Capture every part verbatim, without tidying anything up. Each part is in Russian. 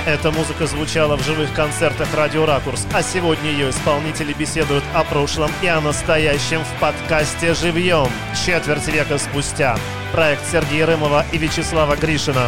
Эта музыка звучала в живых концертах «Радио Ракурс», а сегодня ее исполнители беседуют о прошлом и о настоящем в подкасте «Живьем». Четверть века спустя. Проект Сергея Рымова и Вячеслава Гришина.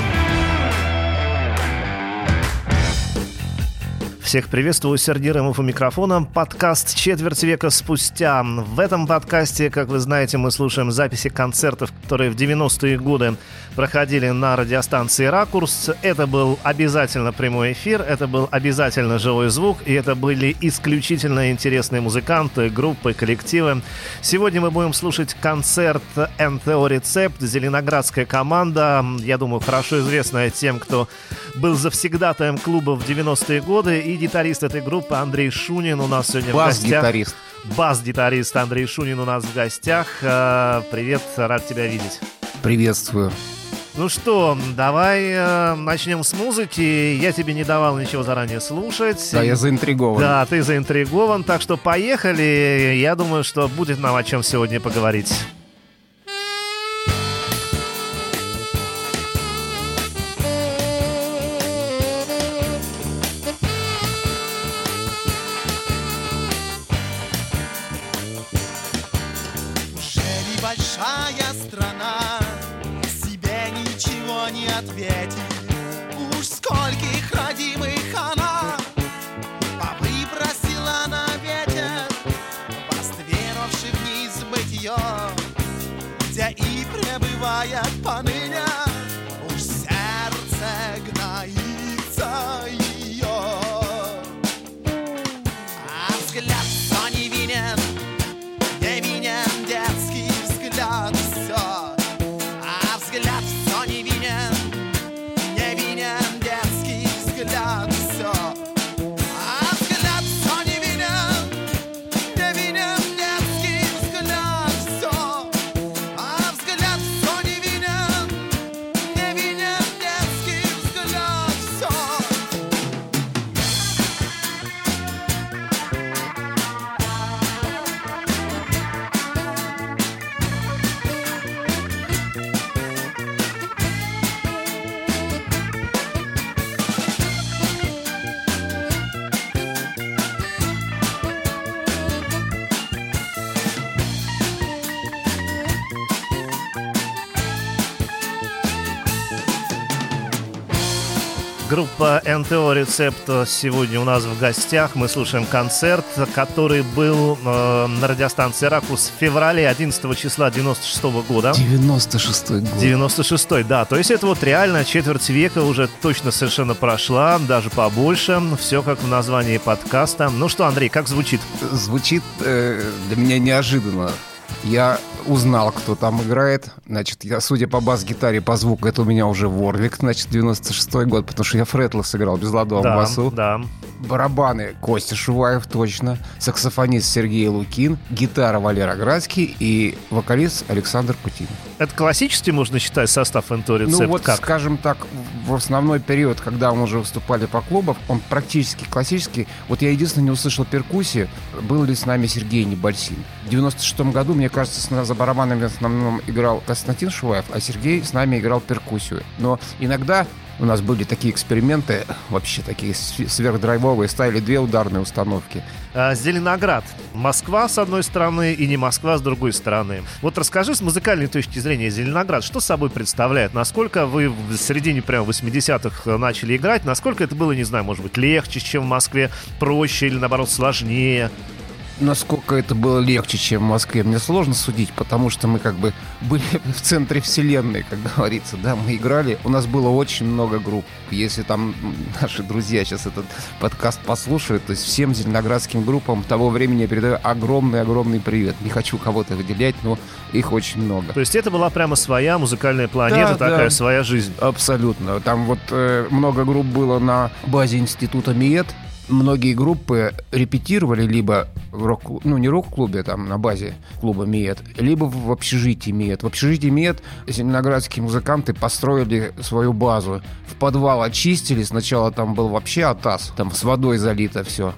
Всех приветствую, Сергей Рымов у микрофона. Подкаст «Четверть века спустя». В этом подкасте, как вы знаете, мы слушаем записи концертов, которые в девяностые годы проходили на радиостанции «Ракурс». Это был обязательно прямой эфир, это был обязательно живой звук, и это были исключительно интересные музыканты, группы, коллективы. Сегодня мы будем слушать концерт эн тэ о «Рецепт», зеленоградская команда, я думаю, хорошо известная тем, кто был завсегдатаем клуба в девяностые годы, и гитарист этой группы Андрей Шунин у нас сегодня в гостях. Бас-гитарист. Бас-гитарист Андрей Шунин у нас в гостях. Привет, рад тебя видеть. Приветствую. Ну что, давай э, начнем с музыки. Я тебе не давал ничего заранее слушать. Да, я заинтригован. Да, ты заинтригован, так что поехали. Я думаю, что будет нам о чем сегодня поговорить. Уж скольких родимых она повыбросила на ветер, постренувши вниз бытие, где и пребывает поныне, уж сердце гноится ее. А взгляд все невинен, невинен детский взгляд, все. А взгляд все невинен, невинен детский взгляд, все. А взгляд все невинен, невинен детский взгляд, все. А взгляд все невинен, невинен детский взгляд, все. Группа эн тэ о «Рецепт» сегодня у нас в гостях. Мы слушаем концерт, который был э, на радиостанции «Ракурс» в феврале одиннадцатого числа девяносто шестого года. девяносто шестой год. девяносто шестой, да. То есть это вот реально четверть века уже точно совершенно прошла, даже побольше. Все как в названии подкаста. Ну что, Андрей, как звучит? Звучит э, для меня неожиданно. Я узнал, кто там играет. Значит, я, судя по бас-гитаре, по звуку, это у меня уже Ворвик, значит, девяносто шестой год, потому что я фретлес играл без ладового Да, басу. да. Барабаны Костя Шуваев, точно. Саксофонист Сергей Лукин, гитара Валера Градский и вокалист Александр Кутин. Это классический, можно считать, состав эн тэ о «Рецепт»? Ну вот, как? скажем так, в основной период, когда мы уже выступали по клубам, он практически классический. Вот я единственное не услышал перкуссии, был ли с нами Сергей Небольсин. В девяносто шестом году, мне кажется, за барабанами в основном играл Константин Шуваев, а Сергей с нами играл перкуссию. Но иногда у нас были такие эксперименты, вообще такие сверхдрайвовые, ставили две ударные установки. А, Зеленоград. Москва с одной стороны и не Москва с другой стороны. Вот расскажи с музыкальной точки зрения Зеленоград, что собой представляет? Насколько вы в середине прям восьмидесятых начали играть? Насколько это было, не знаю, может быть, легче, чем в Москве, проще или, наоборот, сложнее? Насколько это было легче, чем в Москве, мне сложно судить, потому что мы как бы были в центре вселенной, как говорится, да, мы играли, у нас было очень много групп. Если там наши друзья сейчас этот подкаст послушают, то есть всем зеленоградским группам того времени я передаю огромный-огромный привет. Не хочу кого-то выделять, но их очень много. То есть это была прямо своя музыкальная планета, да, такая да, своя жизнь. Абсолютно. Там вот э, много групп было на базе института МИЭТ. Многие группы репетировали либо в рок, ну не рок-клубе, там на базе клуба МИЭТ, либо в общежитии МИЭТ. В общежитии МИЭТ зеленоградские музыканты построили свою базу. В подвал очистили, сначала там был вообще атас, там с водой залито все.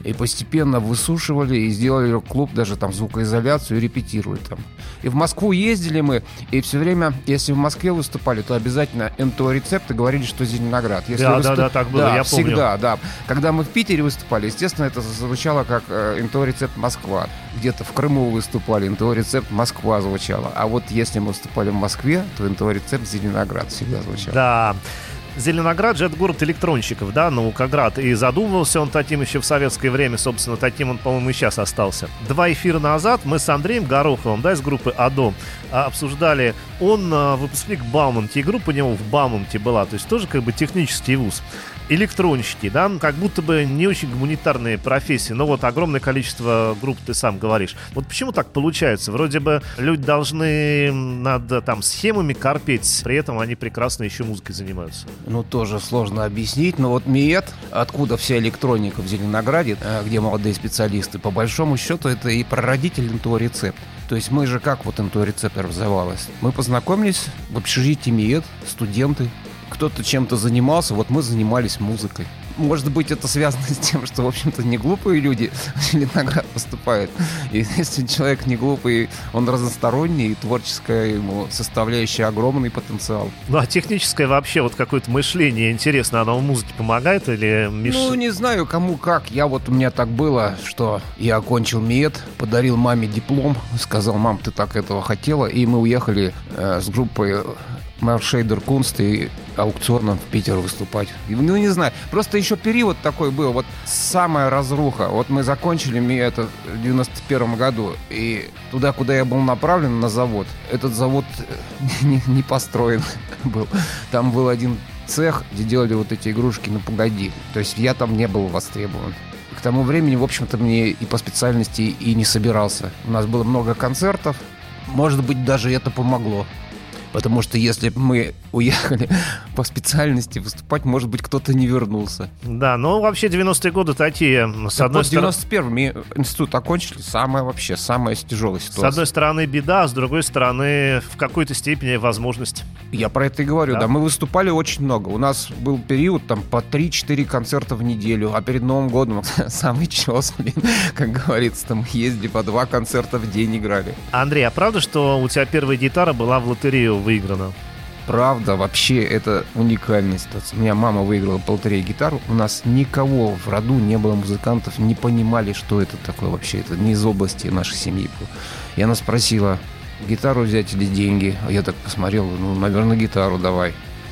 И постепенно высушивали и сделали клуб, даже там звукоизоляцию, и репетировали там. И в Москву ездили мы, и все время, если в Москве выступали, то обязательно эн тэ о-рецепты говорили, что Зеленоград. Если да, выступ... да, да, так было, да, я помню. Всегда, да. Когда мы в Питере выступали, естественно, это звучало как эн тэ о-рецепт Москва. Где-то в Крыму выступали, эн тэ о-рецепт Москва звучало. А вот если мы выступали в Москве, то эн тэ о-рецепт Зеленоград всегда звучал. Да. Зеленоград же это город электронщиков, да, Наукоград. И задумывался он таким еще в советское время, собственно, таким он, по-моему, и сейчас остался. Два эфира назад мы с Андреем Гороховым, да, из группы АДО, обсуждали. Он выпускник Бауманки, и группа у него в Бауманке была, то есть тоже как бы технический вуз. Электронщики, да, как будто бы не очень гуманитарные профессии, но вот огромное количество групп, ты сам говоришь. Вот почему так получается? Вроде бы люди должны над там схемами корпеть, при этом они прекрасно еще музыкой занимаются. Ну, тоже сложно объяснить, но вот МИЭТ, откуда вся электроника в Зеленограде, где молодые специалисты, по большому счету, это и прародитель эн тэ о-рецепт. То есть мы же как вот эн тэ о-рецепт развивалась? Мы познакомились в общежитии МИЭТ, студенты. Кто-то чем-то занимался, вот мы занимались музыкой. Может быть, это связано с тем, что, в общем-то, не глупые люди в Зеленоград поступают. И если человек не глупый, он разносторонний, и творческая ему составляющая огромный потенциал. Ну, а техническое вообще вот какое-то мышление, интересно, оно в музыке помогает или мешает? Ну, не знаю, кому как. Я вот, у меня так было, что я окончил МИЭТ, подарил маме диплом, сказал: мам, ты так этого хотела, и мы уехали э, с группой Маршейдер Кунст и аукционом в Питер выступать. Ну, не знаю, просто еще период такой был, вот самая разруха. Вот мы закончили МИЭТ в девяносто первом году, и туда, куда я был направлен, на завод, этот завод не, не построен был. Там был один цех, где делали вот эти игрушки на погоди. То есть я там не был востребован. К тому времени, в общем-то, мне и по специальности и не собирался. У нас было много концертов. Может быть, даже это помогло. Потому что если бы мы уехали по специальности выступать, может быть, кто-то не вернулся. Да, ну вообще девяностые годы такие, с так одной вот, в девяносто первом институт окончили, самая вообще, самая тяжелая ситуация. С одной стороны беда, а с другой стороны в какой-то степени возможность. Я про это и говорю, да. да. Мы выступали очень много. У нас был период там по три-четыре концерта в неделю, а перед Новым годом самый чёс, блин, как говорится, там ездили по два концерта в день играли. Андрей, а правда, что у тебя первая гитара была в лотерею выиграна? Правда, вообще это уникальная ситуация. У меня мама выиграла по лотерее гитару. У нас никого в роду не было музыкантов, не понимали, что это такое вообще. Это не из области нашей семьи было. И она спросила: гитару взять или деньги? А я так посмотрел: ну, наверное, гитару давай.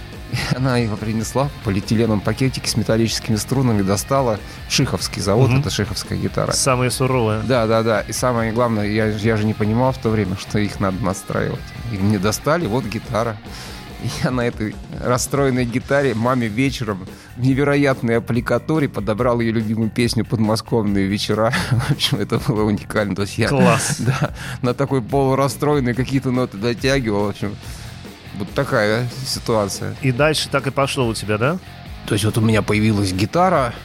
И она его принесла в полиэтиленовом пакетике с металлическими струнами, достала. Шиховский завод, угу. Это шиховская гитара. Самая суровая. Да, да, да. И самое главное, я, я же не понимал в то время, что их надо настраивать. И мне достали, вот гитара. И я на этой расстроенной гитаре маме вечером в невероятной аппликатуре подобрал ее любимую песню «Подмосковные вечера». В общем, это было уникально. То есть я, класс. Да, на такой полурастроенной какие-то ноты дотягивал. В общем, вот такая ситуация. И дальше так и пошло у тебя, да? То есть вот у меня появилась гитара,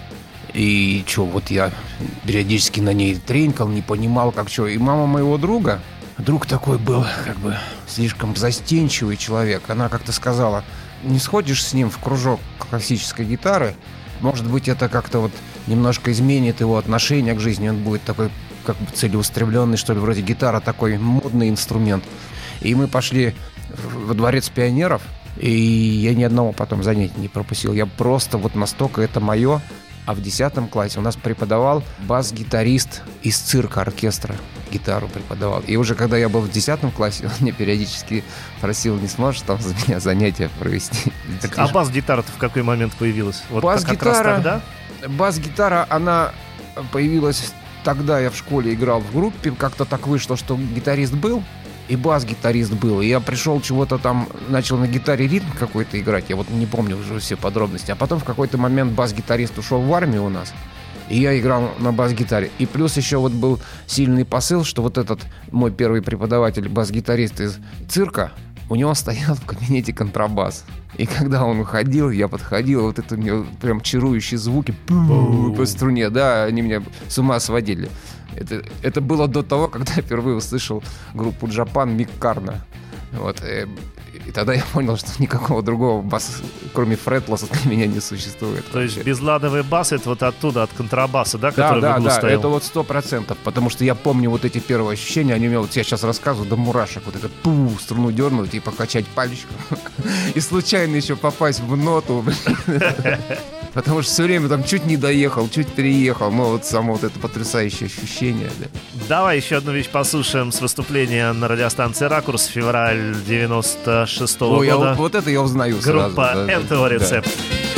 и что, вот я периодически на ней тренькал, не понимал, как что. И мама моего друга... Друг такой был, как бы, слишком застенчивый человек. Она как-то сказала: не сходишь с ним в кружок классической гитары, может быть, это как-то вот немножко изменит его отношение к жизни. Он будет такой, как бы, целеустремленный, что ли, вроде гитара такой модный инструмент. И мы пошли во дворец пионеров, и я ни одного потом занятия не пропустил. Я просто вот настолько это мое. А в десятом классе у нас преподавал бас-гитарист из цирка, оркестра. Гитару преподавал. И уже когда я был в десятом классе, он мне периодически просил: не сможешь там за меня занятия провести. Так, а бас-гитара-то в какой момент появилась? Вот бас-гитара, бас-гитара, она появилась тогда, я в школе играл в группе. Как-то так вышло, что гитарист был, и бас-гитарист был. И я пришел, чего-то там, начал на гитаре ритм какой-то играть. Я вот не помню уже все подробности. А потом в какой-то момент бас-гитарист ушел в армию у нас. И я играл на бас-гитаре. И плюс еще вот был сильный посыл, что вот этот мой первый преподаватель, бас-гитарист из цирка, у него стоял в кабинете контрабас. И когда он уходил, я подходил, вот это мне прям чарующие звуки по струне, да, они меня с ума сводили. Это, это было до того, когда я впервые услышал группу Джапан Мик Карна. Вот. И тогда я понял, что никакого другого баса, кроме фретлесса, для меня не существует. То есть безладовый бас — это вот оттуда, от контрабаса, да, Да, который да, в углу да, стоял? это вот сто процентов, потому что я помню вот эти первые ощущения, они мне вот я сейчас рассказываю до мурашек, вот это пу, струну дернуть и покачать пальчиком, и случайно еще попасть в ноту, потому что все время там чуть не доехал, чуть переехал, но вот само вот это потрясающее ощущение. Да. Давай еще одну вещь послушаем с выступления на радиостанции «Ракурс», февраль девяносто шестого Ой, года. Я, вот это я узнаю сразу. Группа да, эн тэ о «Рецепт».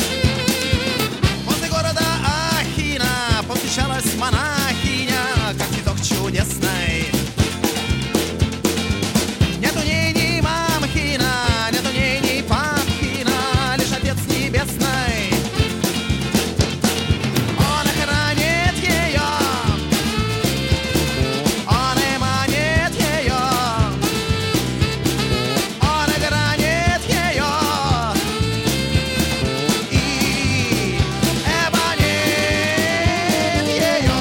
Возле города Ахина повстречалась монахиня, как цветок чудесный. Нет у ней ни мамхина, нет у ней ни папхина, лишь Отец Небесный. Он охранит ее, он и манит ее, он охранит ее и эбонит ее.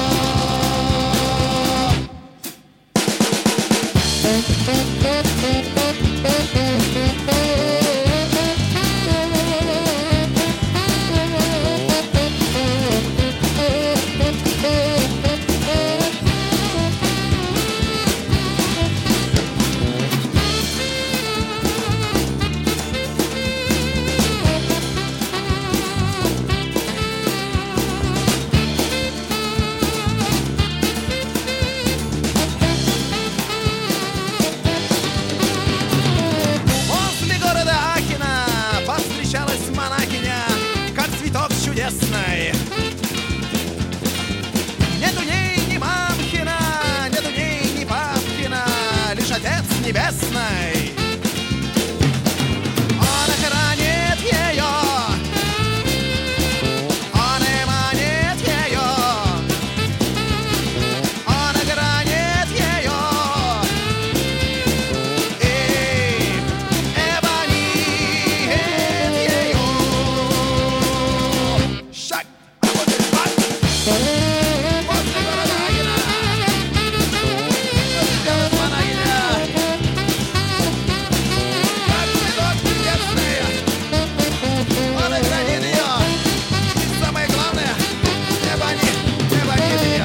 Возле города Ахина повстречалась монахиня, как цветок чудесный. Нет у ней ни мамхина, нет у ней ни папхина, лишь Отец Небесный. Он охранит ее, он и манит ее, он охранит ее и эбонит ее. Шаг, а вот и шаг. Возле города Ахина повстречалась монахиня, как цветок чудесный. Он охранит ее, и самое главное, эбонит, эбонит ее.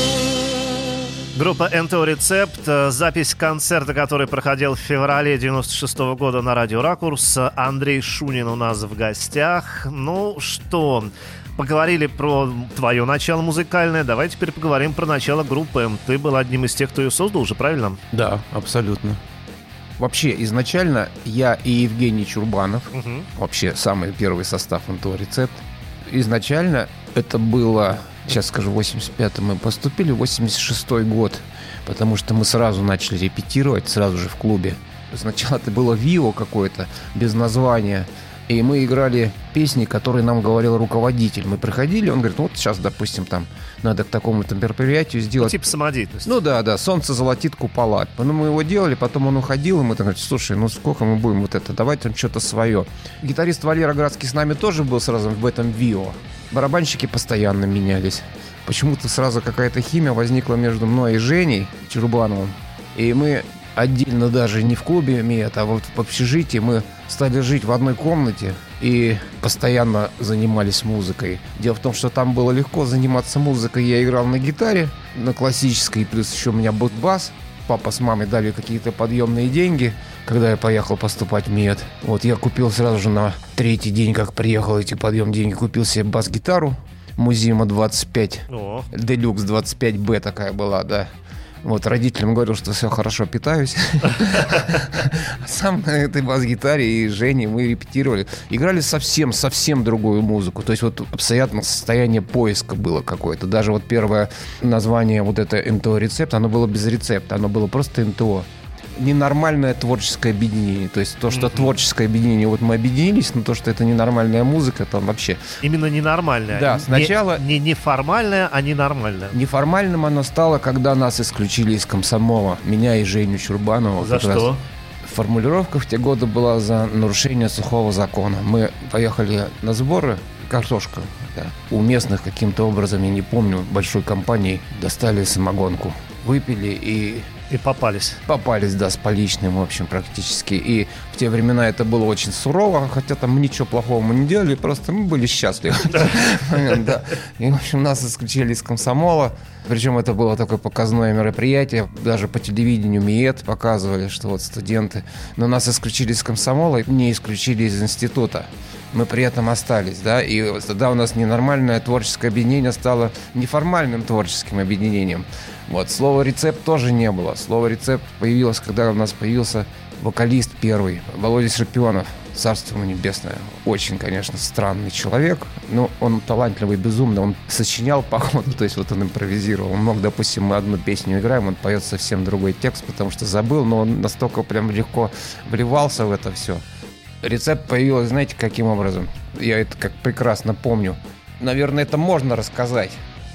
Группа эн тэ о «Рецепт», э, запись концерта, который проходил в феврале девяносто шестого года на радио «Ракурс». Андрей Шунин у нас в гостях. Ну что, поговорили про твое начало музыкальное, давай теперь поговорим про начало группы. Ты был одним из тех, кто ее создал уже, правильно? Да, абсолютно. Вообще, изначально я и Евгений Чурбанов, Угу. вообще самый первый состав эн тэ о «Рецепт», изначально это было, сейчас скажу, в восемьдесят пятом мы поступили, восемьдесят шестой год, потому что мы сразу начали репетировать, сразу же в клубе. Сначала это было ВИО какое-то, без названия, и мы играли песни, которые нам говорил руководитель. Мы приходили, он говорит, ну, вот сейчас, допустим, там надо к такому-то мероприятию Ну, сделать. типа самодеятельность. Ну да, да, «Солнце золотит купола». Ну, мы его делали, потом он уходил, и мы так говорим, слушай, ну сколько мы будем вот это, давайте там что-то свое. Гитарист Валера Градский с нами тоже был сразу в этом ВИО. Барабанщики постоянно менялись. Почему-то сразу какая-то химия возникла между мной и Женей Чурбановым. И мы отдельно даже не в клубе «Миат», а вот в общежитии мы стали жить в одной комнате и постоянно занимались музыкой. Дело в том, что там было легко заниматься музыкой. Я играл на гитаре, на классической, плюс еще у меня был бас. Папа с мамой дали какие-то подъемные деньги, когда я поехал поступать в МИЭТ. Вот я купил сразу же на третий день, как приехал, эти подъемные деньги, купил себе бас-гитару Музима двадцать пять, О, Делюкс двадцать пять бэ такая была, да. Вот родителям говорил, что все хорошо, питаюсь. Сам на этой бас-гитаре и Женей мы репетировали. Играли совсем-совсем другую музыку. То есть вот абсолютно состояние поиска было какое-то. Даже вот первое название вот это эн тэ о «Рецепт», оно было без рецепта, оно было просто эн тэ о. Ненормальное творческое объединение. То есть то, что Мгм. творческое объединение, вот мы объединились, но то, что это ненормальная музыка, там вообще именно ненормальная. Да, Не- сначала- Не неформальная, а ненормальная. неформальным оно стало, когда нас исключили из комсомола. Меня и Женю Чурбанова. За как раз. что? Формулировка в те годы была за нарушение сухого закона. Мы поехали на сборы, картошка, да. У местных каким-то образом, я не помню, большой компании достали самогонку. Выпили и И попались. Попались, да, с поличным, в общем, практически. И в те времена это было очень сурово, хотя там мы ничего плохого мы не делали, просто мы были счастливы. И, в общем, нас исключили из комсомола. Причем это было такое показное мероприятие. Даже по телевидению МИЭТ показывали, что вот студенты. Но нас исключили из комсомола, не исключили из института. Мы при этом остались, да, и тогда у нас ненормальное творческое объединение стало неформальным творческим объединением. Вот, слова «рецепт» тоже не было. Слово «рецепт» появилось, когда у нас появился вокалист первый, Володя Серпионов, царство ему небесное. Очень, конечно, странный человек, но он талантливый, безумно, он сочинял по ходу, то есть вот он импровизировал. Он мог, допустим, мы одну песню играем, он поет совсем другой текст, потому что забыл, но он настолько прям легко вливался в это все. Рецепт появился, знаете, каким образом? Я это как прекрасно помню. Наверное, это можно рассказать.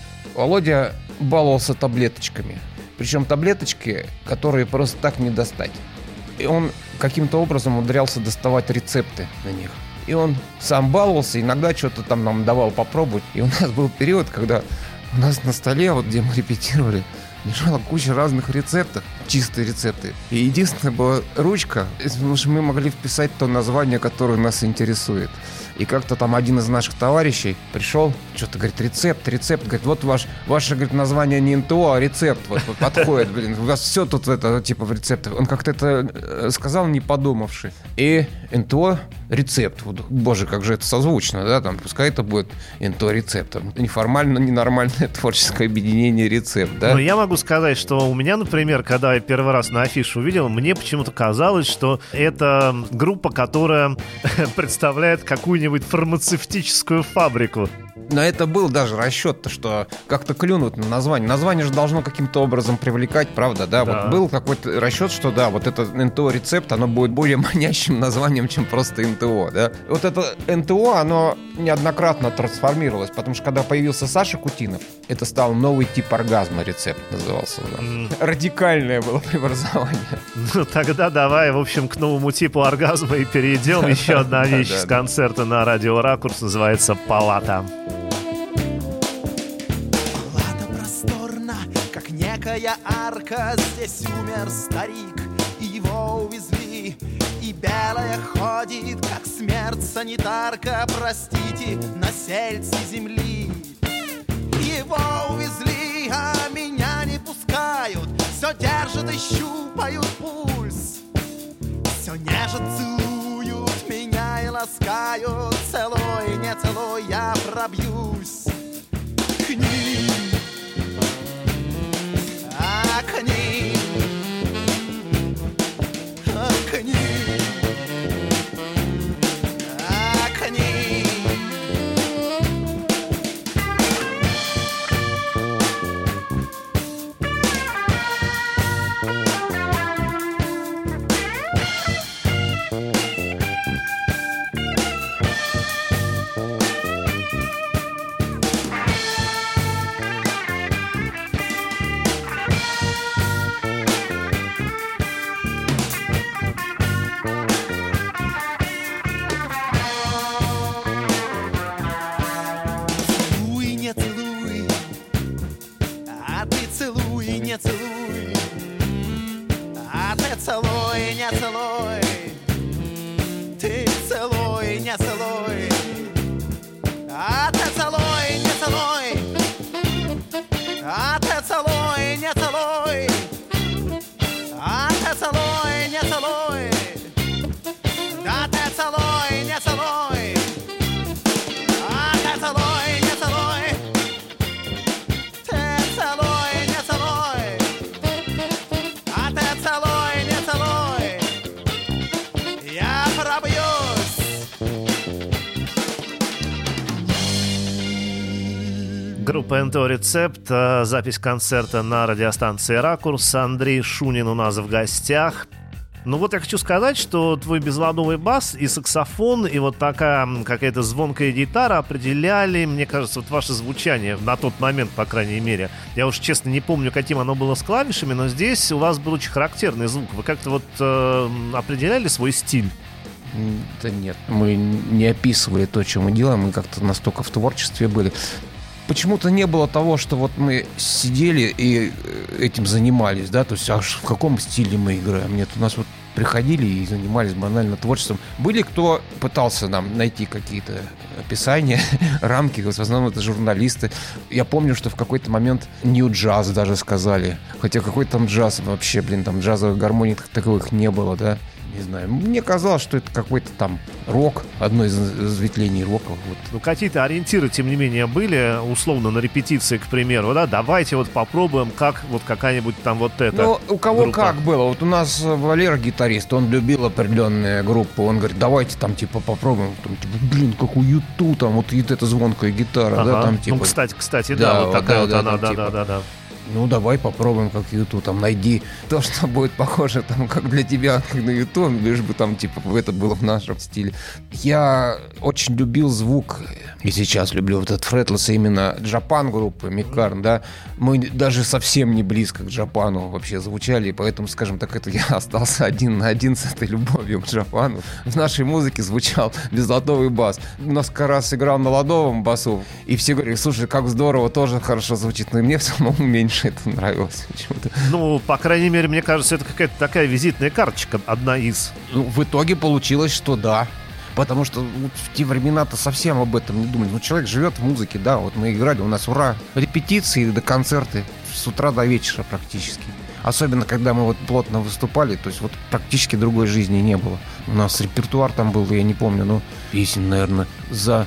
Володя баловался таблеточками. Причем таблеточки, которые просто так не достать. И он каким-то образом умудрялся доставать рецепты на них. И он сам баловался, иногда что-то там нам давал попробовать. И у нас был период, когда у нас на столе, вот где мы репетировали, лежала куча разных рецептов, чистые рецепты. И единственная была ручка, потому что мы могли вписать то название, которое нас интересует. И как-то там один из наших товарищей пришел, что-то говорит, рецепт, рецепт, говорит, вот ваш, ваше, говорит, название не эн тэ о, а рецепт, вот, вот подходит, блин, у вас все тут это, типа, в рецептах. Он как-то это сказал, не подумавши. И эн тэ о рецепт, вот, боже, как же это созвучно, да, там, пускай это будет эн тэ о рецепт, неформально, ненормальное творческое объединение рецепт, да. Ну, я могу сказать, что у меня, например, когда я первый раз на афишу увидел, мне почему-то казалось, что это группа, которая представляет какую-нибудь фармацевтическую фабрику. Но это был даже расчет-то, что как-то клюнуть на название. Название же должно каким-то образом привлекать, правда, да? Да. Вот был какой-то расчет, что да, вот это эн тэ о-рецепт, оно будет более манящим названием, чем просто эн тэ о, да? Вот это эн тэ о, оно неоднократно трансформировалось, потому что когда появился Саша Кутинов, это стал новый тип оргазма, рецепт назывался. Да? Mm. Радикальное было преобразование. Ну тогда давай, в общем, к новому типу оргазма и перейдем. Еще одна вещь с концерта на радио «Ракурс» называется «Палата». Некая арка, здесь умер старик, и его увезли, и белая ходит, как смерть санитарка, простите, на сельце земли. Его увезли, а меня не пускают, все держат и щупают пульс, все нежат, целуют меня и ласкают, целуй, не целуй, я пробьюсь к ним. К ним, к ним, к ним. Группа эн тэ о «Рецепт», запись концерта на радиостанции «Ракурс». Андрей Шунин у нас в гостях. Ну вот я хочу сказать, что твой безладовый бас и саксофон, и вот такая какая-то звонкая гитара определяли, мне кажется, вот ваше звучание на тот момент, по крайней мере. Я уж честно не помню, каким оно было с клавишами, но здесь у вас был очень характерный звук. Вы как-то вот э, определяли свой стиль? Да нет, мы не описывали то, что мы делаем, мы как-то настолько в творчестве были. почему-то не было того, что вот мы сидели и этим занимались, да, то есть аж в каком стиле мы играем. Нет, у нас вот приходили и занимались банально творчеством. Были, кто пытался нам найти какие-то описания, рамки, в основном это журналисты. Я помню, что в какой-то момент нью-джаз даже сказали. Хотя какой там джаз вообще, блин, там джазовых гармоний таковых не было, да. Не знаю, мне казалось, что это какой-то там рок, одно из разветвлений рока. Вот. Ну, какие-то ориентиры, тем не менее, были, условно, на репетиции, к примеру, да, давайте вот попробуем, как вот какая-нибудь там вот эта Ну, у кого группа. как было. Вот у нас Валера, гитарист, он любил определенные группы, он говорит, давайте там, типа, попробуем, там, типа, блин, как у Юту, там, вот эта звонкая гитара, Ага. да, там, типа. Ну, кстати, кстати, да, Да, вот такая да, вот да, она, там, да, типа. да, да, да. Ну, давай попробуем, как Юту, там, найди то, что будет похоже, там, как для тебя, как на Юту, лишь бы там, типа, это было в нашем стиле. Я очень любил звук, и сейчас люблю вот этот фретлесс, именно Джапан группы, Микарн, да. Мы даже совсем не близко к Джапану вообще звучали, и поэтому, скажем так, это я остался один на один с этой любовью к Джапану. В нашей музыке звучал безладовый бас. У нас как раз играл на ладовом басу, и все говорили, слушай, как здорово, тоже хорошо звучит, но и мне все равно меньше это нравилось почему-то. Ну, по крайней мере, мне кажется, это какая-то такая визитная карточка, одна из. Ну, в итоге получилось, что да. Потому что вот в те времена-то совсем об этом не думали. Ну, человек живет в музыке, да, вот мы играли, у нас, ура, репетиции до концерты с утра до вечера практически. Особенно, когда мы вот плотно выступали, то есть вот практически другой жизни не было. У нас репертуар там был, я не помню, ну, песен, наверное, за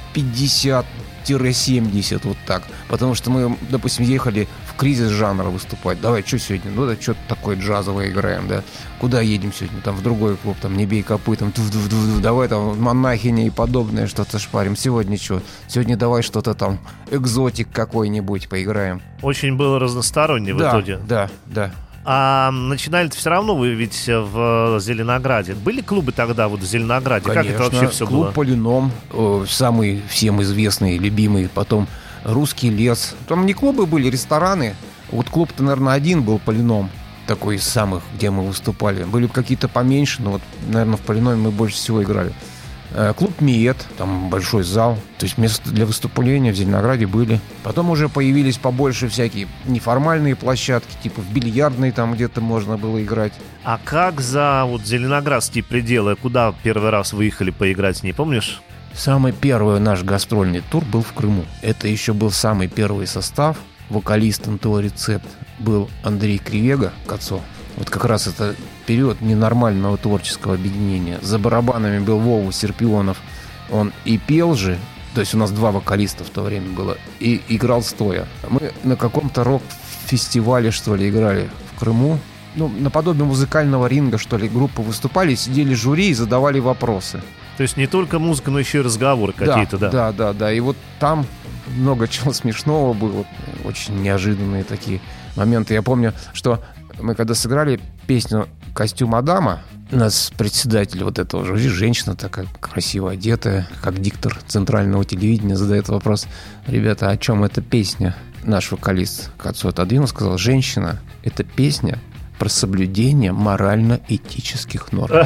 пятьдесят-семьдесят, вот так. Потому что мы, допустим, ехали в кризис жанра выступать. Давай, что сегодня? Ну, да, что-то такое джазовое играем, да. Куда едем сегодня? Там в другой клуб, там, не бей копытом, туф-туф-туф-туф. Давай там монахиня и подобное что-то шпарим. Сегодня что? Сегодня давай что-то там, экзотик какой-нибудь поиграем. Очень было разносторонне в да, итоге. Да, да. А начинали-то все равно вы ведь в Зеленограде. Были клубы тогда вот в Зеленограде? Конечно. Как это вообще все Клуб было? «Полином», э, самый всем известный, любимый. Потом «Русский лес». Там не клубы были, рестораны. Вот клуб-то, наверное, один был «Полином». Такой из самых, где мы выступали. Были какие-то поменьше, но вот, наверное, в «Полиноме» мы больше всего играли. Э, клуб «Миет», там большой зал. То есть места для выступления в Зеленограде были. Потом уже появились побольше всякие неформальные площадки, типа в бильярдной там где-то можно было играть. А как за вот зеленоградские пределы? Куда первый раз выехали поиграть, не помнишь? Самый первый наш гастрольный тур был в Крыму. Это еще был самый первый состав. Вокалист эн тэ о «Рецепт» был Андрей Кривега, Кацо. Вот как раз это период ненормального творческого объединения. За барабанами был Вова Серпионов. Он и пел же, то есть у нас два вокалиста в то время было, и играл стоя. Мы на каком-то рок-фестивале, что ли, играли в Крыму. Ну, наподобие музыкального ринга, что ли, группы выступали, сидели жюри и задавали вопросы. То есть не только музыка, но еще и разговоры какие-то, да? Да, да, да. И вот там много чего смешного было. Очень неожиданные такие моменты. Я помню, что мы когда сыграли песню «Костюм Адама», у нас председатель вот этого жюри, женщина такая красиво одетая, как диктор центрального телевидения, задает вопрос: ребята, о чем эта песня? Наш вокалист к отцу отодвинул, сказал: женщина, это песня про соблюдение морально-этических норм.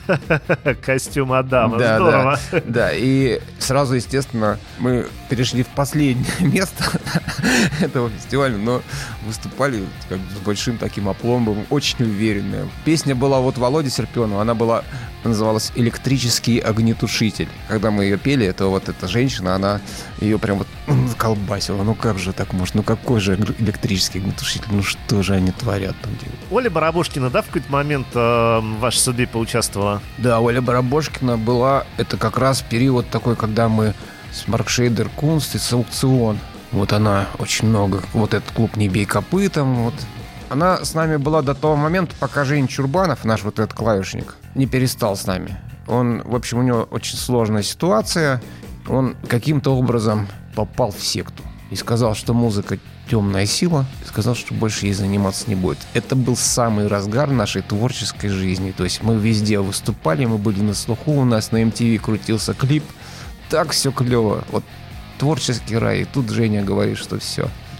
Костюм Адама, да, здорово. Да, да, и сразу, естественно, мы перешли в последнее место этого фестиваля, но выступали как бы с большим таким опломбом, очень уверенно. Песня была вот Володи Серпионова, она была, называлась «Электрический огнетушитель». Когда мы ее пели, это вот эта женщина, она ее прям вот колбасила. Ну как же так может? Ну какой же электрический огнетушитель? Ну что же они творят там? Оля Барабошкина, да, в какой-то момент э, в вашей судьбе поучаствовала? Да, Оля Барабошкина была, это как раз период такой, когда мы с Маркшейдер Кунст и с Аукцион. Вот она очень много, вот этот клуб «Не бей копытом», вот. Она с нами была до того момента, пока Женя Чурбанов, наш вот этот клавишник, не перестал с нами. Он, в общем, у него очень сложная ситуация. Он каким-то образом попал в секту и сказал, что музыка темная сила, и сказал, что больше ей заниматься не будет. Это был самый разгар нашей творческой жизни. То есть мы везде выступали, мы были на слуху, у нас на эм ти ви крутился клип. Так все клево. Вот творческий рай. И тут Женя говорит, что все.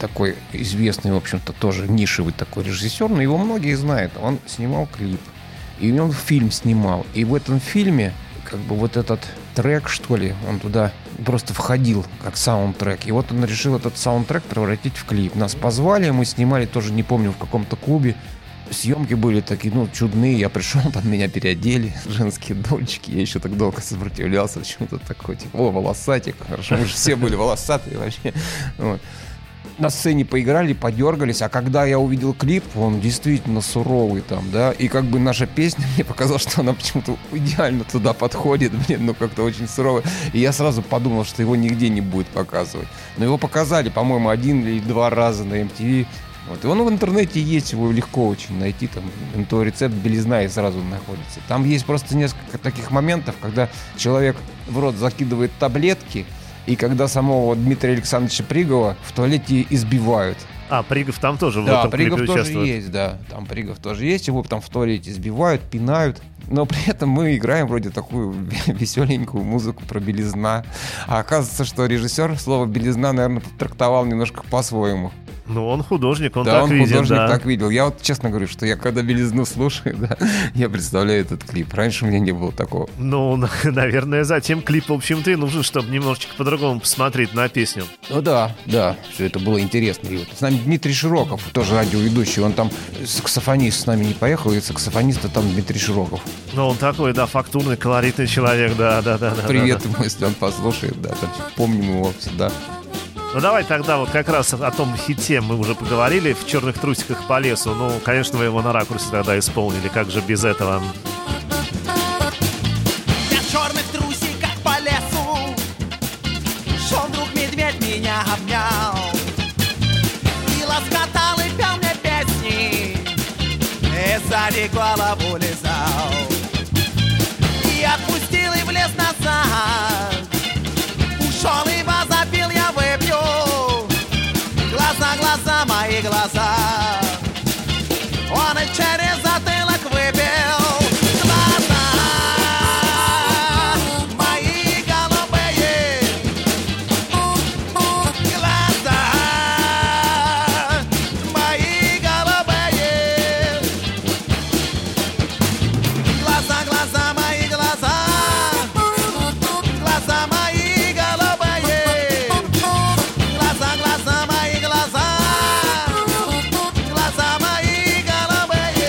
такой известный, в общем-то, тоже нишевый такой режиссер, но его многие знают. Он снимал клип, и он фильм снимал. И в этом фильме как бы вот этот трек, что ли, он туда просто входил как саундтрек. И вот он решил этот саундтрек превратить в клип. Нас позвали, мы снимали тоже, не помню, в каком-то клубе. Съемки были такие, ну, чудные. Я пришел, под меня переодели женские дольчики. Я еще так долго сопротивлялся, почему-то такой, типа, о, волосатик. Хорошо, мы же все были волосатые вообще. Вот. На сцене поиграли, подергались, а когда я увидел клип, он действительно суровый там, да, и как бы наша песня, мне показалось, что она почему-то идеально туда подходит, блин, ну как-то очень суровая, и я сразу подумал, что его нигде не будет показывать, но его показали, по-моему, один или два раза на эм ти ви, вот, и он в интернете есть, его легко очень найти, там, эн тэ о рецепт белизна и сразу находится, там есть просто несколько таких моментов, когда человек в рот закидывает таблетки, и когда самого Дмитрия Александровича Пригова в туалете избивают. А, Пригов там тоже да, в этом Пригов клипе тоже участвует. есть, да. Там Пригов тоже есть, его там в туалете избивают, пинают. Но при этом мы играем вроде такую веселенькую музыку про белизна. А оказывается, что режиссер слово «белизна», наверное, трактовал немножко по-своему. Ну, он художник, он да, так он видит, художник да. так видел. Я вот честно говорю, что я когда «Белизну» слушаю, да, я представляю этот клип. Раньше у меня не было такого. Ну, наверное, затем клип, в общем-то, и нужен, чтобы немножечко по-другому посмотреть на песню. Ну да, да, все это было интересно. И вот с нами Дмитрий Широков, тоже радиоведущий. Он там саксофонист с нами не поехал, и саксофониста там Дмитрий Широков. Ну, он такой, да, фактурный, колоритный человек, да, да, да. Привет да, да. ему, если он послушает, да, там, помним его всегда. Ну, давай тогда вот как раз о том хите мы уже поговорили, в черных трусиках по лесу. Ну, конечно, вы его на ракурсе тогда исполнили, как же без этого? Я в черных трусиках по лесу, шел вдруг медведь, меня обнял и ласкотал, и пел мне песни, и сзади голову лизал, и отпустил, и в лес назад ушел, и возопил, я выпью, глаза, глаза, мои глаза, он и через затылок выпил. Глаза мои голубые, глаза мои голубые, глаза, глаза, мои глаза, глаза мои голубые, глаза, глаза, мои глаза, глаза мои голубые.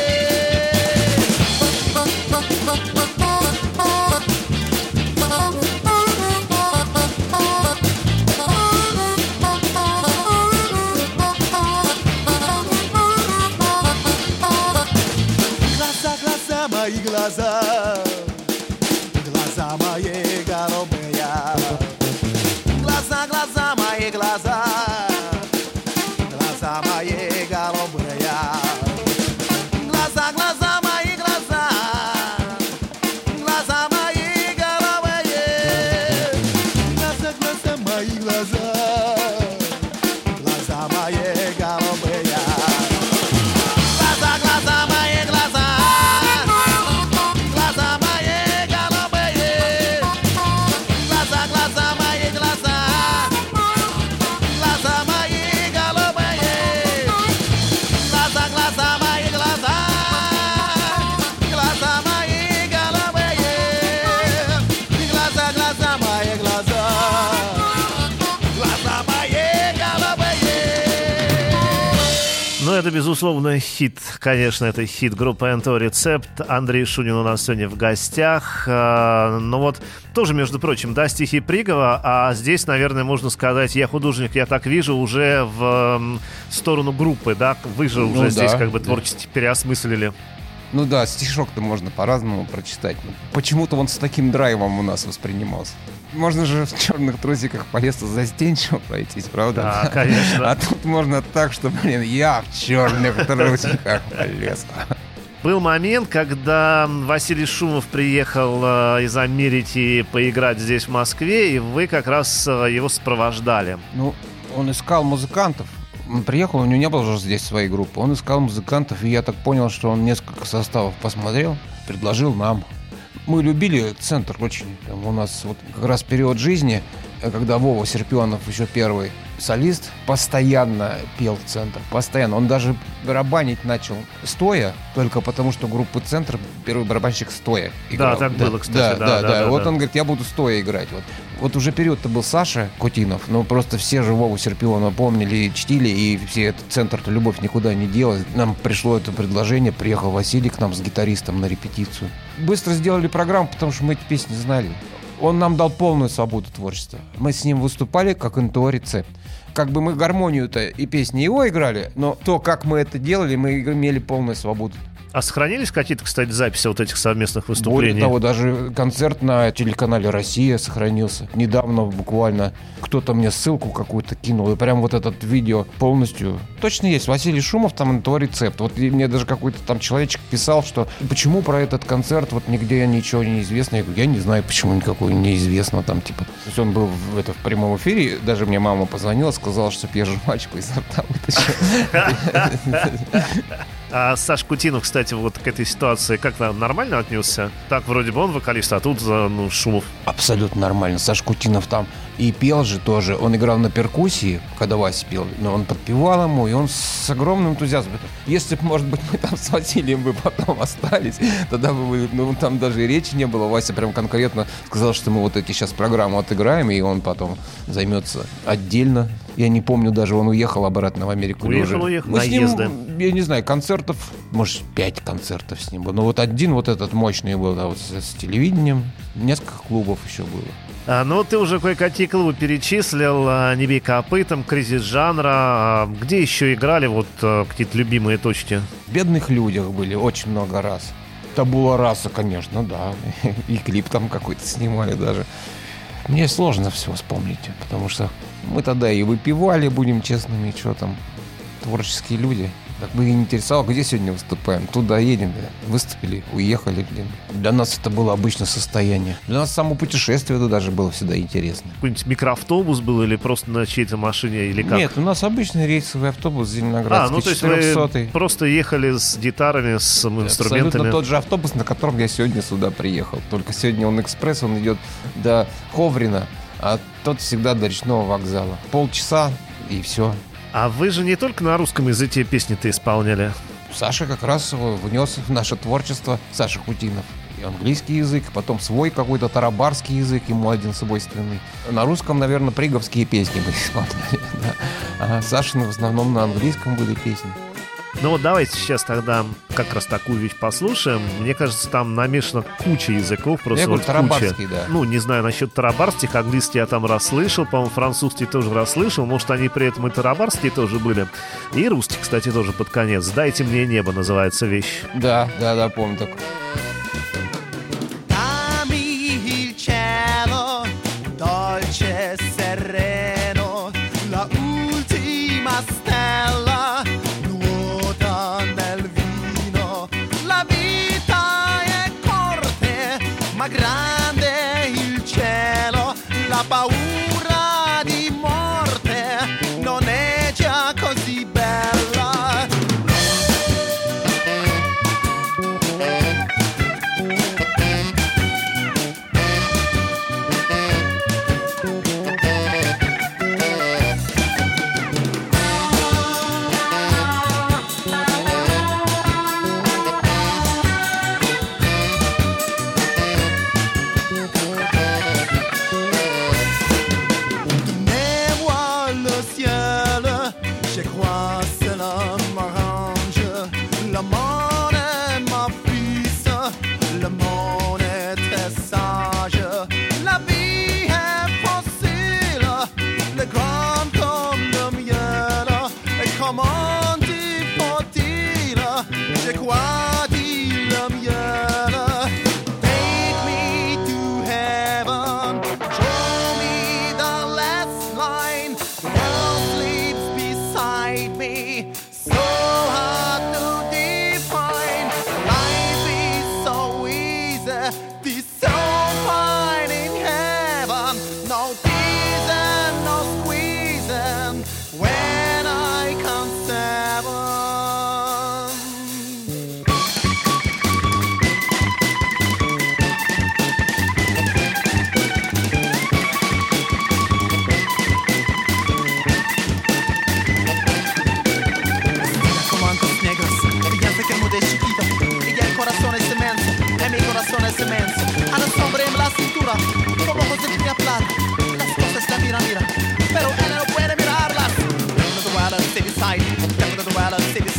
Глаза, глаза, мои глаза, глаза мои голубые, глаза, глаза, мои глаза, глаза мои голубые, глаза, глаза, мои глаза, глаза мои голубые, глаза, глаза, мои глаза, глаза мои голубые. Глаза, глаза, мои глаза, глаза мои голубые, глаза, глаза, мои глаза, глаза мои голубые, глаза, глаза, мои глаза, глаза мои голубые, глаза, глаза, мои глаза, глаза мои голубые. Ну, это, безусловно, хит. Конечно, это хит группы эн тэ о Рецепт. Андрей Шунин у нас сегодня в гостях. А, ну вот, тоже, между прочим, да, стихи Пригова. А здесь, наверное, можно сказать, я художник, я так вижу, уже в м, сторону группы, да? Вы же уже Ну, здесь да, как бы да. творчески переосмыслили. Ну да, стишок-то можно по-разному прочитать. Почему-то он с таким драйвом у нас воспринимался. Можно же в черных трусиках по лесу застенчиво пройтись, правда? Да, конечно. А тут можно так, что, блин, я в черных трусиках по лесу. Был момент, когда Василий Шумов приехал э, из Америки поиграть здесь, в Москве, и вы как раз э, его сопровождали. Ну, он искал музыкантов. Он приехал, у него не было же здесь своей группы. Он искал музыкантов, и я так понял, что он несколько составов посмотрел, предложил нам. Мы любили центр очень. Там у нас вот как раз период жизни, когда Вова Серпионов еще первый солист постоянно пел «Центр», постоянно. Он даже барабанить начал стоя, только потому что группы «Центр» первый барабанщик стоя играл. Да, так да, было, кстати. Да, да, да, да, да. да, Вот да. он говорит, я буду стоя играть. Вот, вот уже период-то был Саша Кутинов, но просто все же Вову Серпионова помнили, чтили, и все этот «Центр», любовь никуда не делась. Нам пришло это предложение, приехал Василий к нам с гитаристом на репетицию. Быстро сделали программу, потому что мы эти песни знали. Он нам дал полную свободу творчества. Мы с ним выступали как эн тэ о «Рецепт». Как бы мы гармонию-то и песни его играли, но то, как мы это делали, мы имели полную свободу. А сохранились какие-то, кстати, записи вот этих совместных выступлений? Более того, даже концерт на телеканале «Россия» сохранился. Недавно буквально кто-то мне ссылку какую-то кинул, и прям вот этот видео полностью точно есть. Василий Шумов, там эн тэ о «Рецепт». Вот и мне даже какой-то там человечек писал, что почему про этот концерт вот нигде ничего не известно. Я говорю, я не знаю, почему никакой неизвестно там, типа. То есть он был в, это, в прямом эфире, даже мне мама позвонила, сказала, что я жвачку изо рта вытащил. А Саш Кутинов, кстати, вот к этой ситуации как-то нормально отнесся? Так, вроде бы он вокалист, а тут, ну, Шумов. Абсолютно нормально. Саш Кутинов там и пел же тоже. Он играл на перкуссии, когда Вася пел, но он подпевал ему, и он с огромным энтузиазмом. Если бы, может быть, мы там с Василием бы потом остались, тогда бы мы, ну, там даже и речи не было. Вася прям конкретно сказал, что мы вот эти сейчас программу отыграем, и он потом займется отдельно. Я не помню даже, он уехал обратно в Америку. Уехал, уехал, мы с ним, наездом. я не знаю, концертов, может, пять концертов с ним было. Но вот один вот этот мощный был, да, вот с, с телевидением. Несколько клубов еще было. А, ну, ты уже кое-какие клубы перечислил. а, «Не бей копытом», «Кризис жанра». А, где еще играли вот а, какие-то любимые точки? В «Бедных людях» были очень много раз. «Табула раса», конечно, да. И клип там какой-то снимали даже. Мне сложно все вспомнить, потому что мы тогда и выпивали, будем честными, и что там, творческие люди. Так бы и не интересовало, где сегодня выступаем. Туда едем, да. Выступили, уехали, блин. Для нас это было обычное состояние. Для нас само путешествие это даже было всегда интересно. Какой-нибудь микроавтобус был или просто на чьей-то машине, или как? Нет, у нас обычный рейсовый автобус зеленоградский, А, ну то есть четырехсотый. вы просто ехали с гитарами, с инструментами. Абсолютно тот же автобус, на котором я сегодня сюда приехал. Только сегодня он экспресс, он идет до Ховрина, а тот всегда до речного вокзала. Полчаса и все. А вы же не только на русском языке песни-то исполняли? Саша как раз внес в наше творчество, Саша Кутинов, и английский язык, потом свой какой-то тарабарский язык, ему один свойственный. На русском, наверное, приговские песни мы исполняли. Да. А Сашины в основном на английском были песни. Ну вот давайте сейчас тогда как раз такую вещь послушаем. Мне кажется, там намешана куча языков. Просто Я говорю, вот тарабарский, куча. да. Ну, не знаю насчет тарабарских. Английский я там расслышал. По-моему, французский тоже расслышал. Может, они при этом и тарабарские тоже были. И русский, кстати, тоже под конец. «Дайте мне небо» называется вещь. Да, да, да, помню так. Paura di morte non è già così bella.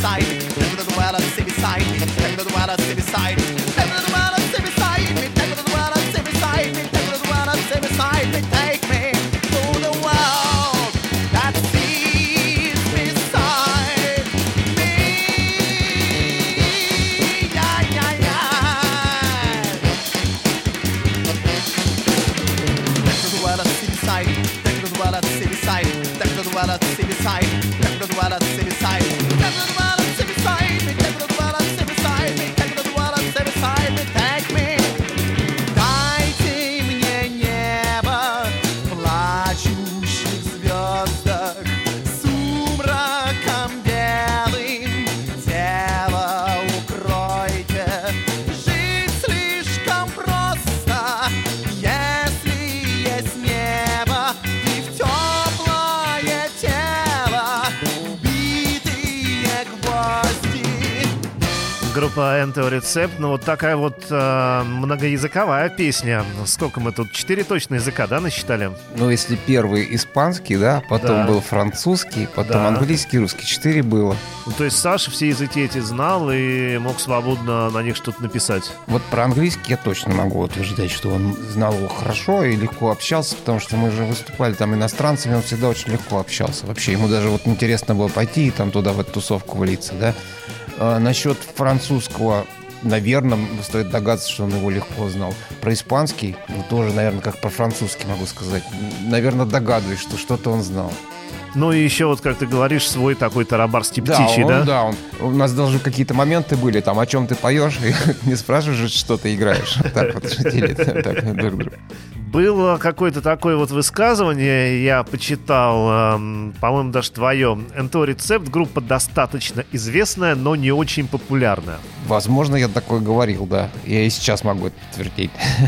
beside me. Take me to the world and sit beside me. Take me to the world and sit beside me. Take me to the world and sit beside me. Take me to the world and sit beside me. Take me to the world and sit beside me. Take me to the world that sits beside me. Yeah, yeah, yeah. Take me to the world and sit beside me. Take me to the world and sit beside me. Take me to the world and sit beside me. Take me to the world and sit beside me. Take me to the world and sit beside me. Take me to the world and sit beside me. Take me to the world and sit beside me. Take me. Дайте мне небо плачущих звездок, сумраком белым тело укройте. Жить слишком просто, если есть небо, и в теплое тело убитые гвозди. Группа Enter Recept, ну вот такая вот э, многоязыковая песня. Сколько мы тут? Четыре точно языка, да, насчитали? Ну, если первый испанский, да, потом Да. был французский, потом Да. английский, русский. Четыре было. Ну, то есть Саша все языки эти знал и мог свободно на них что-то написать. Вот про английский я точно могу утверждать, что он знал его хорошо и легко общался, потому что мы же выступали там иностранцами, он всегда очень легко общался. Вообще, ему даже вот интересно было пойти и там туда в эту тусовку влиться, да. А насчет французского, наверное, стоит догадаться, что он его легко знал. Про испанский, ну, тоже, наверное, как про французский могу сказать. Наверное, догадываюсь, что что-то он знал. Ну и еще вот, как ты говоришь, свой такой тарабарский Да, птичий, он, да? да, он, у нас даже какие-то моменты были, там, о чем ты поешь, и не спрашиваешь, что ты играешь. Так вот шутили так, друг друга. Было какое-то такое вот высказывание, я почитал, эм, по-моему, даже твое. Enter Recept — группа достаточно известная, но не очень популярная. Возможно, я такое говорил, да. Я и сейчас могу это подтвердить.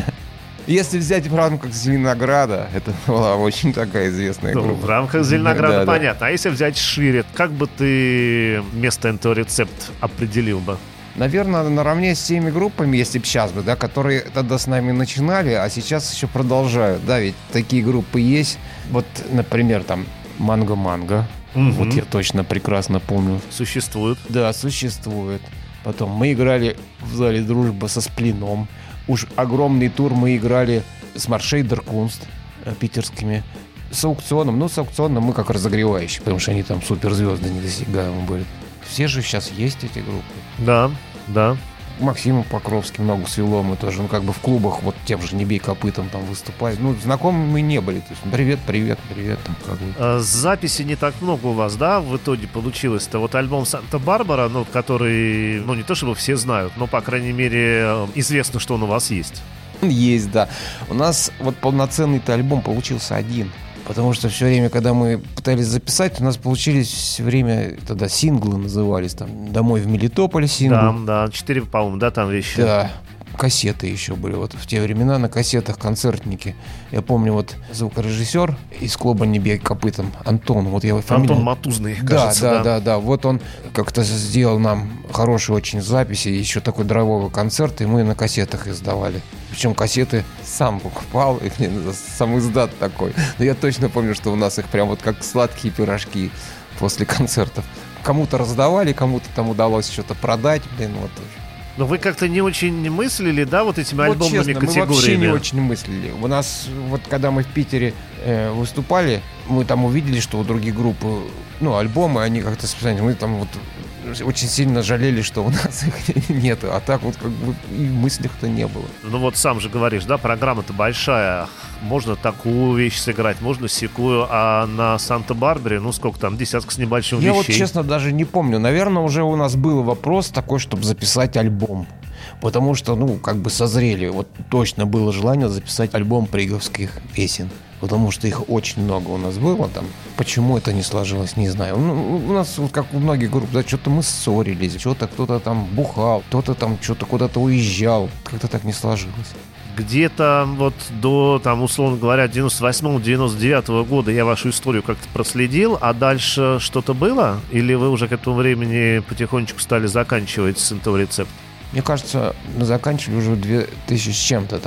Если взять в рамках Зеленограда, это была очень такая известная Ну, группа. в рамках Зеленограда Да, да. понятно. А если взять шире, как бы ты место Enter Recept определил бы? Наверное, наравне с теми группами, если бы сейчас бы, да, которые тогда с нами начинали, а сейчас еще продолжают. Да, ведь такие группы есть. Вот, например, там Манго-Манго. Мгм. Вот я точно прекрасно помню. Существует. Да, существует. Потом мы играли в зале «Дружба» со Сплином. Уж огромный тур мы играли с Маршейдер Кунст э, питерскими. С аукционом. Ну, с аукционом мы как разогревающие, потому что они там суперзвезды недосягаемые были. Все же сейчас есть эти группы. Да, да. Максимом Покровским много свело, мы тоже, ну, как бы в клубах, вот тем же «Не бей копытом» там выступали. Ну, знакомы мы не были. То есть, привет, привет, привет. Там, как бы. Э, Записи не так много у вас, да, в итоге получилось-то? Вот альбом «Санта-Барбара», ну, который, ну, не то чтобы все знают, но, по крайней мере, э, известно, что он у вас есть. Есть, да. У нас вот полноценный-то альбом получился один. Потому что все время, когда мы пытались записать, у нас получились все время, тогда синглы назывались, там «Домой в Мелитополь» сингл. Да, да, четыре, по-моему, да, там вещи. Да, кассеты еще были. Вот в те времена на кассетах концертники. Я помню, вот звукорежиссер из клуба «Не бей копытом» Антон, вот я его фамилию... Антон Матузный, Да, кажется, да, да. да, да. Вот он как-то сделал нам хорошие очень записи, еще такой драйвовый концерт, и мы на кассетах издавали. Причем кассеты сам покупал, и блин, сам издат такой. Но я точно помню, что у нас их прям вот как сладкие пирожки после концертов. Кому-то раздавали, кому-то там удалось что-то продать, блин, вот. Но вы как-то не очень мыслили, да, вот этими Вот альбомными честно, мы категориями? вообще не очень мыслили. У нас, вот когда мы в Питере э, выступали, мы там увидели, что у других групп, ну, альбомы, они как-то специально, мы там вот очень сильно жалели, что у нас их нет. А так вот как бы и в мыслях-то не было. Ну вот сам же говоришь, да, программа-то большая. Можно такую вещь сыграть, можно сякую. А на Санта-Барбаре, ну сколько там, десятка с небольшим Я вещей. вот честно даже не помню. Наверное, уже у нас был вопрос такой, чтобы записать альбом. Потому что, ну, как бы созрели. Вот точно было желание записать альбом приговских песен. Потому что их очень много у нас было там. Почему это не сложилось, не знаю. Ну, у нас, вот как у многих групп, да, что-то мы ссорились, что-то кто-то там бухал, кто-то там что-то куда-то уезжал. Как-то так не сложилось. Где-то вот до, там, условно говоря, девяносто восьмого — девяносто девятого года я вашу историю как-то проследил, а дальше что-то было? Или вы уже к этому времени потихонечку стали заканчивать с Enter Recept? Мне кажется, мы заканчивали уже две тысячи с чем-то там.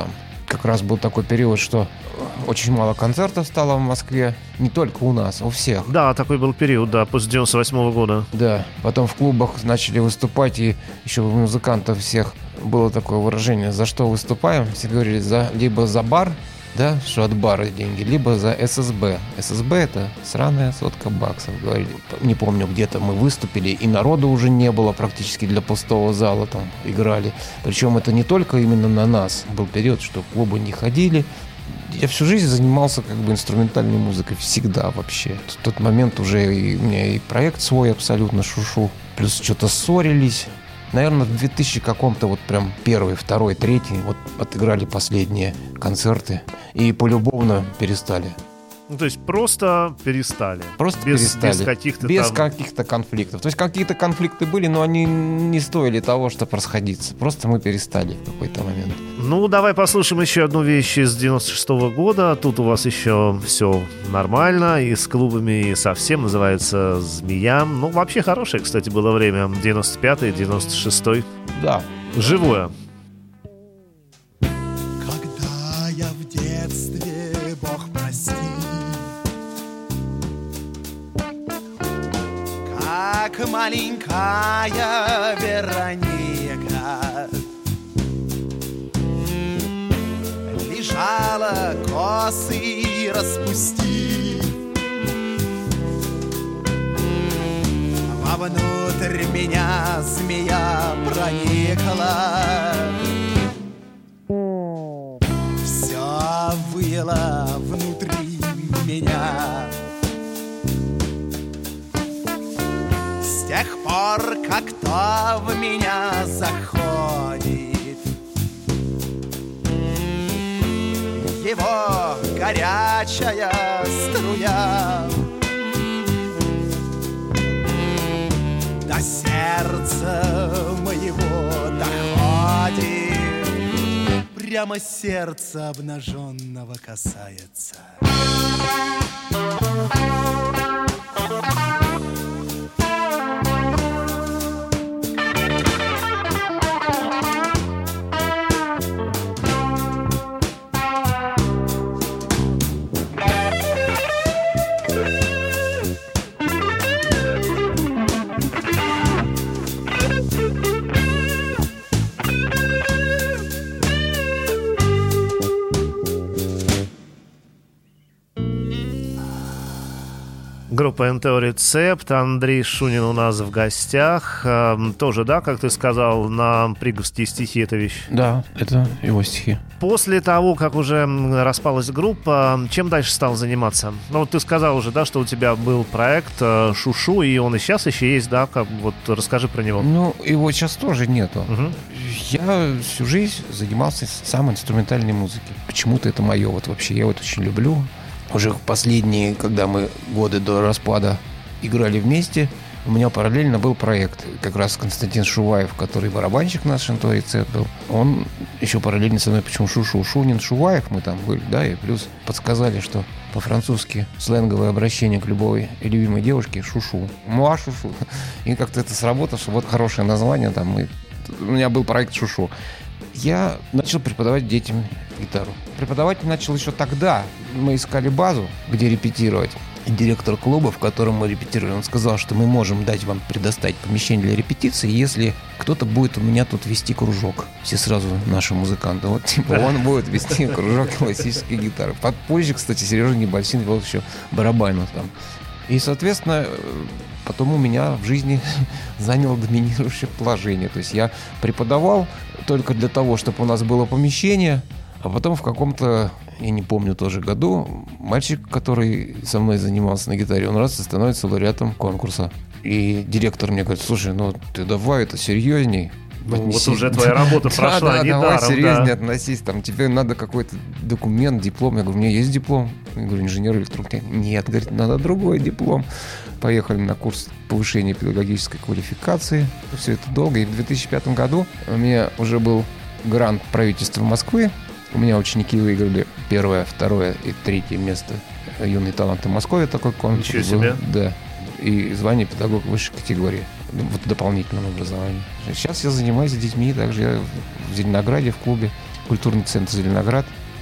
как раз был такой период, что очень мало концертов стало в Москве. Не только у нас, у всех. Да, такой был период, да, после девяносто восьмого года. Да, потом в клубах начали выступать, и еще у музыкантов всех было такое выражение: за что выступаем? Все говорили, за, либо за бар, да, что от бара деньги, либо за ССБ. ССБ — это сраная сотка баксов, говорили. Не помню, где-то мы выступили, и народу уже не было практически для пустого зала, там играли. Причем это не только именно на нас. Был период, что клубы не ходили. Я всю жизнь занимался как бы инструментальной музыкой, всегда вообще. В тот момент уже и, у меня и проект свой абсолютно шушу, плюс что-то ссорились. Наверное, в две тысячи каком-то вот прям первый, второй, третий вот отыграли последние концерты и полюбовно перестали. Ну, то есть просто перестали. Просто без, перестали. Без каких-то Без там... каких-то конфликтов. То есть какие-то конфликты были, но они не стоили того, чтобы расходиться. Просто мы перестали в какой-то момент. Ну, давай послушаем еще одну вещь из девяносто шестого года. Тут у вас еще все нормально. И с клубами, и совсем. Называется «Змея». Ну, вообще хорошее, кстати, было время. девяносто пятый, девяносто шестой. Да. Живое. Когда я в детстве, Бог прости, как маленькая Вероника лежала, косы распустив, вовнутрь меня змея проникла. Все выло внутри меня. С тех пор, как кто в меня заходит, его горячая струя до сердца моего доходит, прямо сердце обнаженного касается. Группа эн тэ о «Рецепт». Андрей Шунин у нас в гостях. Эм, тоже, да, как ты сказал, на приговские стихи эта вещь? Да, это его стихи. После того, как уже распалась группа, чем дальше стал заниматься? Ну, вот ты сказал уже, да, что у тебя был проект э, «Шушу», и он и сейчас еще есть, да? Как, вот расскажи про него. Ну, его сейчас тоже нету. Угу. Я всю жизнь занимался самой инструментальной музыкой. Почему-то это мое вот вообще. Я вот очень люблю. Уже последние, когда мы годы до распада играли вместе, у меня параллельно был проект. Как раз Константин Шуваев, который барабанщик наш, эн тэ о «Рецепт» был, он еще параллельно со мной, почему Шушу, Шунин, Шуваев мы там были, да, и плюс подсказали, что по-французски сленговое обращение к любой любимой девушке — Шушу. Муа Шушу. И как-то это сработало, что вот хорошее название, там мы... у меня был проект Шушу. Я начал преподавать детям гитару. Преподавать начал еще тогда. Мы искали базу, где репетировать. И директор клуба, в котором мы репетировали, он сказал, что мы можем дать вам предоставить помещение для репетиции, если кто-то будет у меня тут вести кружок. Все сразу наши музыканты. Вот типа он будет вести кружок классической гитары. Позже, кстати, Сережа Небольсин вел еще барабанов там. И, соответственно, потом у меня в жизни заняло доминирующее положение. То есть я преподавал только для того, чтобы у нас было помещение, а потом в каком-то, я не помню, тоже году, мальчик, который со мной занимался на гитаре, он раз и становится лауреатом конкурса. И директор мне говорит: слушай, ну ты давай это серьезней. Ну, вот уже твоя работа прошла, да, не да, даром. Давай серьезнее да. относись, там, тебе надо какой-то документ, диплом. Я говорю: у меня есть диплом. Я говорю: инженер электротехники. Нет, говорит, надо другой диплом. Поехали на курс повышения педагогической квалификации. Все это долго. И в две тысячи пятом году у меня уже был грант правительства Москвы. У меня ученики выиграли первое, второе и третье место. Юные таланты Москвы, такой конкурс. Ничего себе. Да. И звание педагог высшей категории. Вот дополнительном образовании. Сейчас я занимаюсь с детьми. Также я в Зеленограде, в клубе. Культурный центр Зеленоград.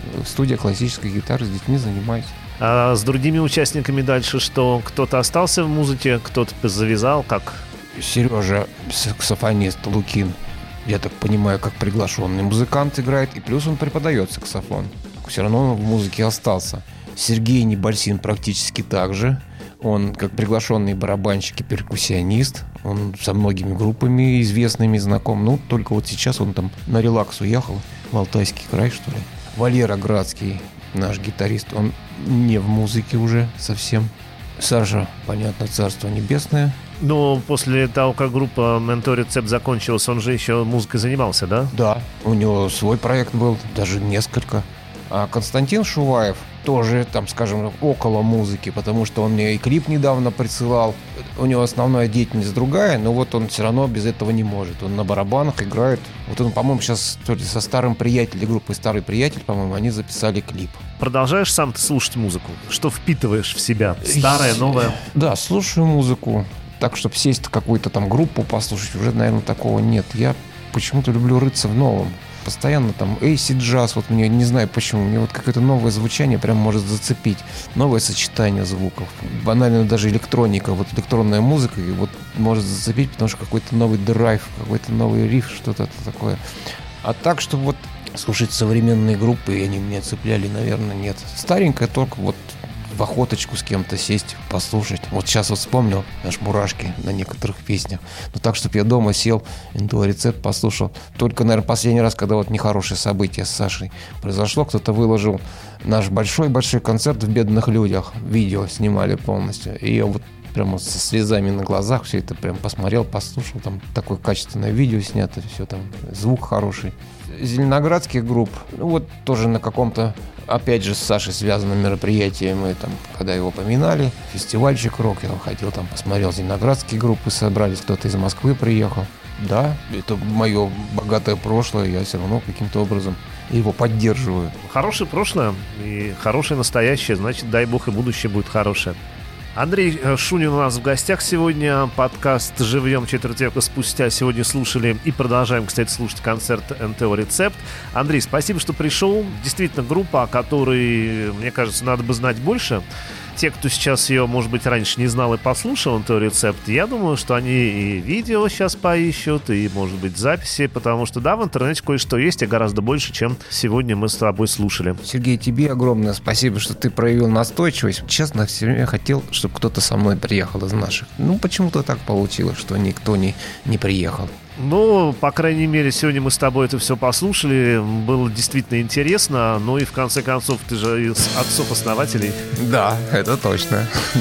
студия классической гитары, с детьми занимаюсь. А с другими участниками дальше что? Кто-то остался в музыке, кто-то завязал, как? Сережа, саксофонист Лукин, я так понимаю, как приглашенный музыкант играет, и плюс он преподает саксофон. Все равно он в музыке остался. Сергей Небольсин практически так же. Он как приглашенный барабанщик и перкуссионист. Он со многими группами известными знаком. Ну, только вот сейчас он там на релакс уехал в Алтайский край, что ли. Валера Градский, наш гитарист, он не в музыке уже совсем. Саша, понятно, царство небесное. Но после того, как группа Mentor Recept закончилась, он же еще музыкой занимался, да? Да, у него свой проект был, даже несколько. А Константин Шуваев тоже, там, скажем, около музыки, потому что он мне и клип недавно присылал. У него основная деятельность другая, но вот он все равно без этого не может. Он на барабанах играет. Вот он, по-моему, сейчас то ли со старым приятелем, группой «Старый приятель», по-моему, они записали клип. Продолжаешь сам ты слушать музыку? Что впитываешь в себя? Старое, новое? Да, слушаю музыку. Так, чтобы сесть в какую-то там группу послушать, уже, наверное, такого нет. Я почему-то люблю рыться в новом. Постоянно там эйсид джаз, вот мне не знаю почему, мне вот какое-то новое звучание прям может зацепить, новое сочетание звуков, банально даже электроника, вот электронная музыка и вот может зацепить, потому что какой-то новый драйв, какой-то новый риф, что-то такое. А так, чтобы вот слушать современные группы, и они меня цепляли, наверное, нет. Старенькая только вот в охоточку с кем-то сесть, послушать. Вот сейчас вот вспомнил аж мурашки на некоторых песнях. Но так, чтобы я дома сел, Mentor Recept послушал. Только, наверное, последний раз, когда вот нехорошее событие с Сашей произошло, кто-то выложил наш большой-большой концерт в «Бедных людях». Видео снимали полностью. И я вот прямо со слезами на глазах все это прям посмотрел, послушал. Там такое качественное видео снято, все там, звук хороший. Зеленоградских групп, ну вот тоже на каком-то, опять же, с Сашей связанном мероприятии, мы там, когда его поминали, фестивальчик рок, я ходил там, посмотрел зеленоградские группы, собрались, кто-то из Москвы приехал. Да, это мое богатое прошлое, я все равно каким-то образом его поддерживаю. Хорошее прошлое и хорошее настоящее, значит, дай бог и будущее будет хорошее. Андрей Шунин у нас в гостях сегодня. Подкаст «Живьем четверть века спустя». Сегодня слушали и продолжаем, кстати, слушать концерт Mentor Recept. Андрей, спасибо, что пришел. Действительно, группа, о которой, мне кажется, надо бы знать больше. Те, кто сейчас ее, может быть, раньше не знал и послушал Mentor Recept, я думаю, что они и видео сейчас поищут, и, может быть, записи, потому что, да, в интернете кое-что есть, и гораздо больше, чем сегодня мы с тобой слушали. Сергей, тебе огромное спасибо, что ты проявил настойчивость. Честно, все время хотел, чтобы кто-то со мной приехал из наших. Ну, почему-то так получилось, что никто не, не приехал. Ну, по крайней мере, сегодня мы с тобой это все послушали. Было действительно интересно. Ну и в конце концов, ты же из отцов-основателей. Да, это точно.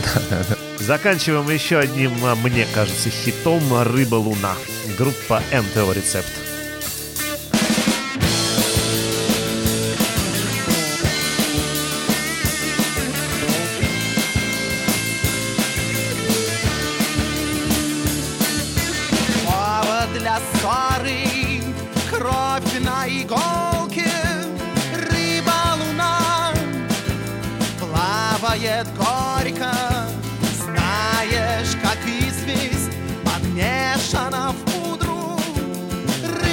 Заканчиваем еще одним, мне кажется, хитом «Рыба-луна». Группа Mentor Recept. Для ссоры кровь на иголке, рыба-луна плавает горько, знаешь, как известь подмешана в пудру.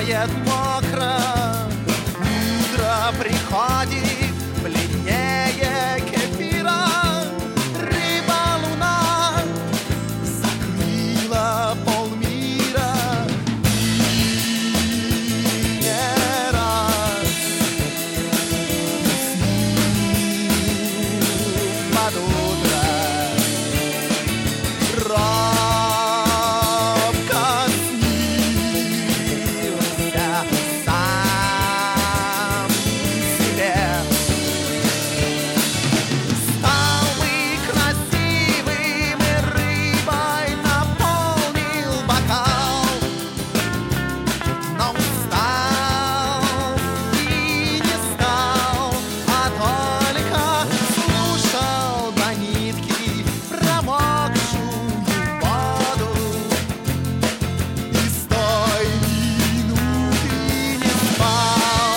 бывает мокро, утро приходит бледнее кефира. Рыба-луна закрыла полмира. И не раз под утро робко снился сам себе. Стал и красивым, и рыбой наполнил бокал, но устал и не стал, а только слушал до нитки промокшую воду. И с той минуты не спал.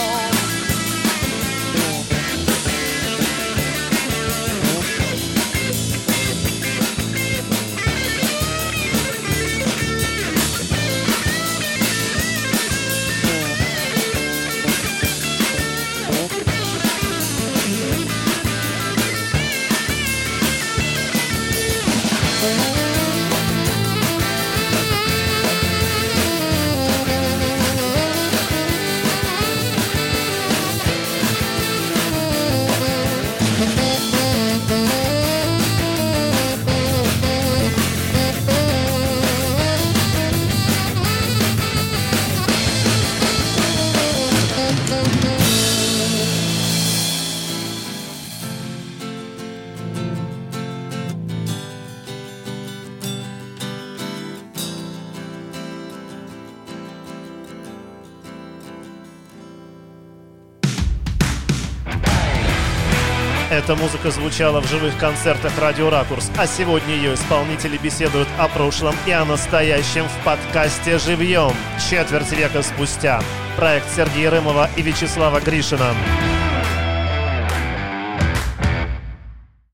Эта музыка звучала в живых концертах «Радио Ракурс», а сегодня ее исполнители беседуют о прошлом и о настоящем в подкасте «Живьем» четверть века спустя. Проект Сергея Рымова и Вячеслава Гришина.